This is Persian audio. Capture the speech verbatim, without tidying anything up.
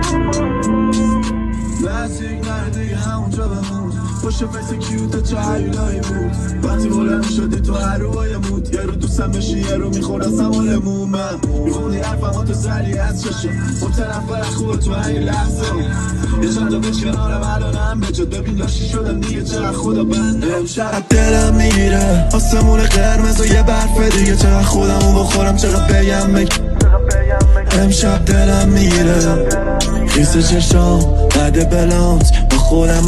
نزدیک نردی همونجا بمون پشت فیس کیوت چه هیولایی بود وقتی بلند شدی تو هر روای موت یه رو دوستم بشی یه رو میخورستم و لمون من میخونی حرفم تو سری از چشم متنفر خوب تو این لحظه یه چند تا بچ کنارم الانم بجد ببین داشتی شدم دیگه چقدر خدا بنده امشب دلم میره آسمون قرمز و یه برف دیگه چقدر خودمو بخورم چقدر بگم بگم امشب دلم میره خیس چشام بعد بلانت با خودم